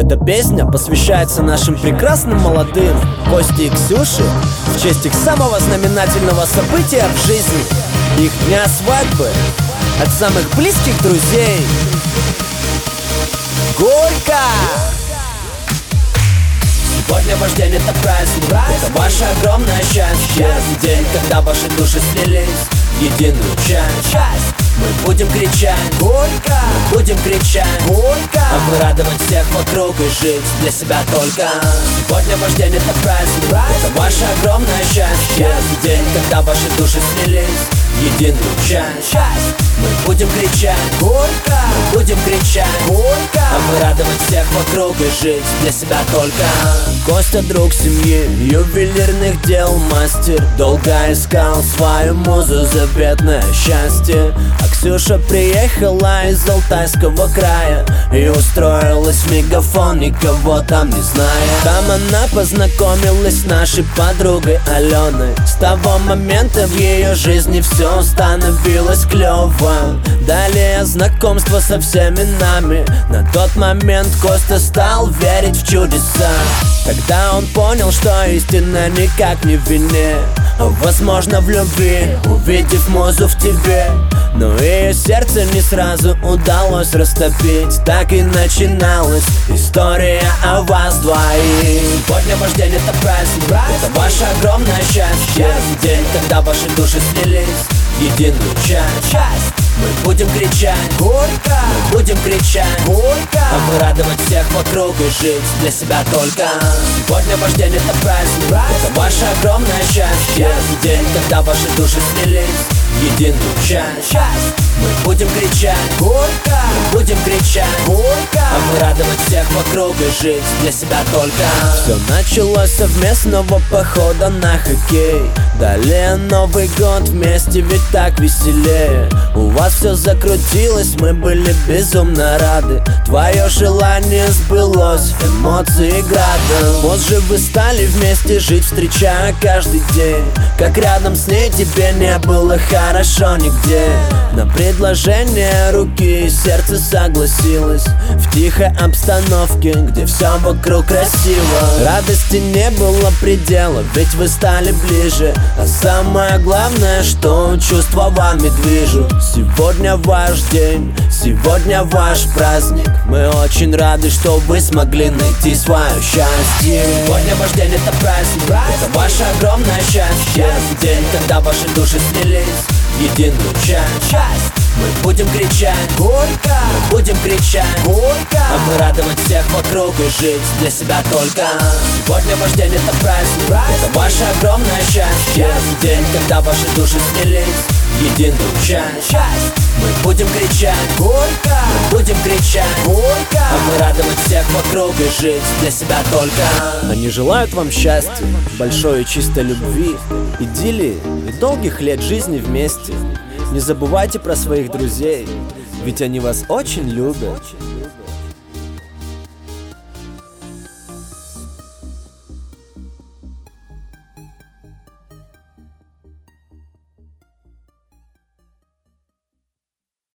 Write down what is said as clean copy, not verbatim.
Эта песня посвящается нашим прекрасным молодым Косте и Ксюше в честь их самого знаменательного события в жизни, их дня свадьбы, от самых близких друзей. Горько! Сегодня ваш день, это праздник, это ваше огромное счастье. День, когда ваши души слились в единую часть. Мы будем кричать горько, мы будем кричать горько, а мы радовать всех вокруг и жить для себя только. Сегодня ваш день, это праздник, это ваше огромное счастье. День, когда ваши души слились в единую часть. Мы будем кричать горько, мы будем кричать горько, а мы радовать всех вокруг и жить для себя только. Костя друг семьи, ювелирных дел мастер, долго искал свою музу, заветное счастье. А Ксюша приехала из Алтайского края и устроилась в Мегафон, никого там не зная. Там она познакомилась с нашей подругой Аленой. С того момента в ее жизни все становилось клево. Далее знакомство со всеми нами. На тот момент Костя стал верить в чудеса. Тогда он понял, что истина никак не в вине, а возможно в любви, увидев музу в тебе. Но ее сердце не сразу удалось растопить. Так и начиналась история о вас двоих. Сегодня ваш день, это праздник, это ваше огромное счастье. День, когда ваши души слились в единую часть. Мы будем кричать горько, мы будем кричать горько, а мы радовать всех вокруг и жить для себя только. Сегодня ваш день, это праздник, это ваше огромное счастье. День, когда ваши души слились в единую часть. Мы будем кричать горько, мы будем кричать горько, а мы радовать всех вокруг и жить для себя только. Все началось с совместного похода на хоккей. Далее Новый год вместе, ведь так веселее. У вас все закрутилось, мы были безумно рады. Твое желание сбылось, эмоции градом. Позже вы стали вместе жить, встречая каждый день. Как рядом с ней тебе не было хорошо нигде. На предложение руки и сердце согласилось. В тихой обстановке, где все вокруг красиво. Радости не было предела, ведь вы стали ближе. А самое главное, что чувства вами движут. Сегодня ваш день, сегодня ваш праздник. Мы очень рады, что вы смогли найти свое счастье. Сегодня ваш день, это праздник, это ваше огромное счастье. День, когда ваши души слились в единую часть. Мы будем кричать горько, мы будем кричать горько, а мы радовать всех вокруг и жить для себя только. Сегодня ваш день, это праздник, это ваше огромное счастье. День, когда ваши души слились в единую часть. Мы будем кричать горько, мы будем кричать горько, а мы радовать всех вокруг и жить для себя только. Они желают вам счастья, большой и чистой любви, идиллии и долгих лет жизни вместе. Не забывайте про своих друзей, ведь они вас очень любят.